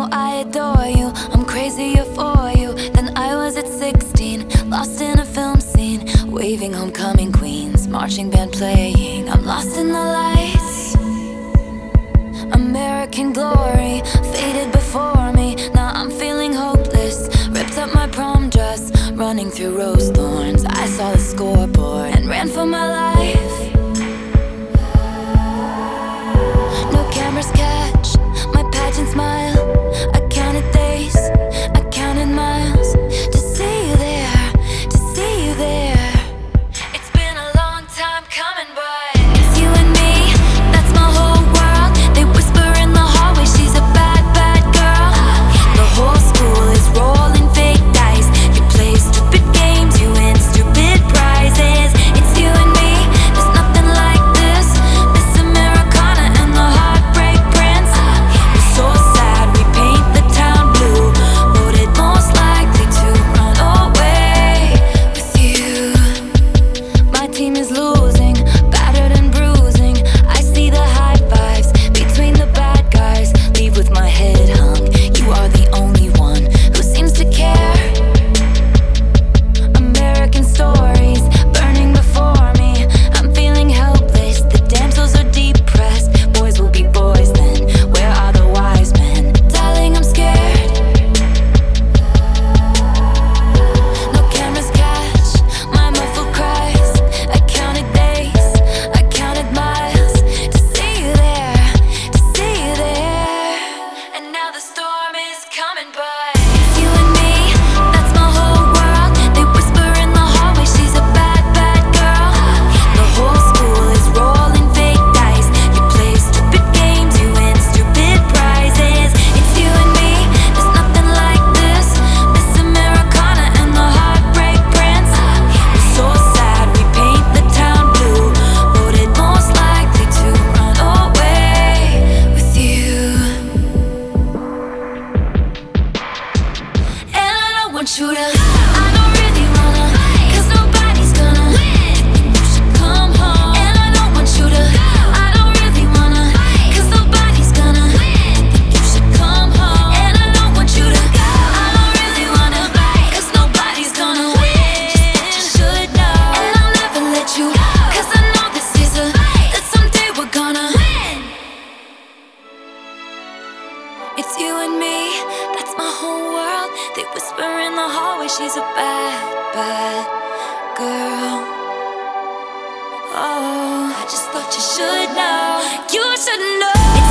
know I adore you, I'm crazier for you than I was at 16. Lost in a film scene, waving homecoming queens, marching band playing, I'm lost in the lights. American glory faded before me, now I'm feeling hopeless. Ripped up my prom dress, running through rose thorns. I saw the scoreboard and ran for my life. No cameras catch my pageant smile. I counted days, I counted miles to see you there, to see you there. It's been a long time coming, but it's you and me, that's my whole world. They whisper in the hallway, she's a bad, bad girl. The whole school is rolling fake dice. You play stupid games, you win stupid prizes. It's you and me, there's nothing like this. Miss Americana and the Heartbreak Prince. We're so sad, we paint the town blue. Voted most likely to run away with you. My team is losing, battered and bruising. I see the high fives between the bad guys. Leave with my head hung, you are the only one who seems to care. American stories burning before me, I'm feeling helpless. The damsels are depressed, boys will be boys then. Where are the wise men? Darling, I'm scared. No cameras catch my muffled cries. I counted days, I counted miles to see you there, to see you there. And now the storm is coming, but it's you and me, that's my whole world. They whisper in the hallway, she's a bad, bad girl. The whole school is rolling fake dice. You play stupid games, you win stupid prizes. It's you and me, there's nothing like this. Miss Americana and the Heartbreak Prince. We're so sad, we paint the town blue. Voted most likely to run away with you. And I don't want you to, I don't really wanna, 'cause nobody's gonna win. You should come home. And I don't want you to, I don't really wanna, 'cause nobody's gonna win. You should come home. And I don't want you to go. I don't really wanna, 'cause nobody's gonna win. Just what you should know. And I'll never let you go, 'cause I know this is a fight that someday we're gonna win. It's you and me, that's my whole world. They whisper in the hallway, she's a bad, bad girl. Oh, I just thought you should know. You should know.